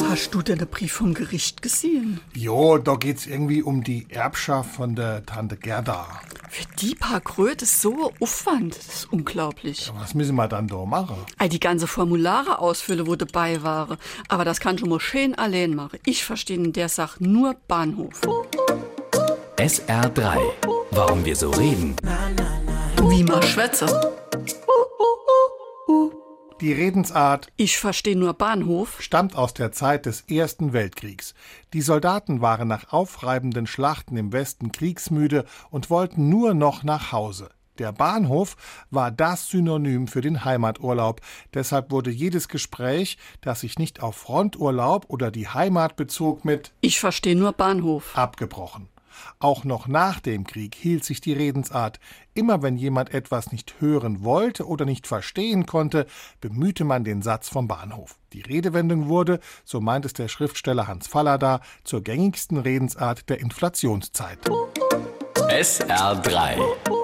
Hast du denn den Brief vom Gericht gesehen? Jo, da geht's irgendwie um die Erbschaft von der Tante Gerda. Für die paar Kröte so Aufwand, das ist unglaublich. Ja, was müssen wir dann da machen? All die ganze Formulare ausfüllen, wo dabei waren. Aber das kann schon mal schön allein machen. Ich verstehe in der Sache nur Bahnhof. SR3. Warum wir so reden. Wie man schwätze. Die Redensart Ich verstehe nur Bahnhof. stammt aus der Zeit des Ersten Weltkriegs. Die Soldaten waren nach aufreibenden Schlachten im Westen kriegsmüde und wollten nur noch nach Hause. Der Bahnhof war das Synonym für den Heimaturlaub. Deshalb wurde jedes Gespräch, das sich nicht auf Fronturlaub oder die Heimat bezog, mit Ich verstehe nur Bahnhof. abgebrochen. Auch noch nach dem Krieg hielt sich die Redensart. Immer wenn jemand etwas nicht hören wollte oder nicht verstehen konnte, bemühte man den Satz vom Bahnhof. Die Redewendung wurde, so meint es der Schriftsteller Hans Fallada, zur gängigsten Redensart der Inflationszeit. SR3.